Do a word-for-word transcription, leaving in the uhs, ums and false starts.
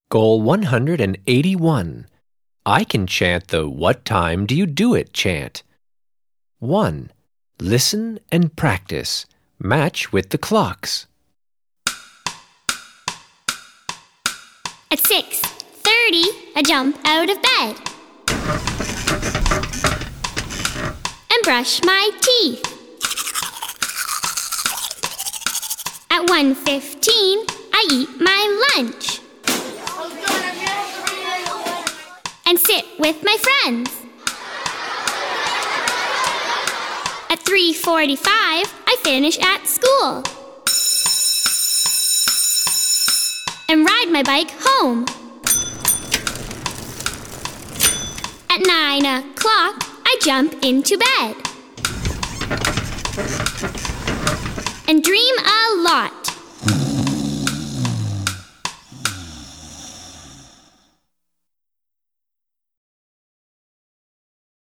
Goal one hundred eighty-one. I can chant the "What time do you do it?" chant. one. Listen and practice. Match with the clocks. At six thirty, I jump out of bed and brush my teeth. At one fifteen, I eat my lunch and sit with my friends. At three forty-five, I finish at school and ride my bike home. At nine o'clock, I jump into bed and dream a lot.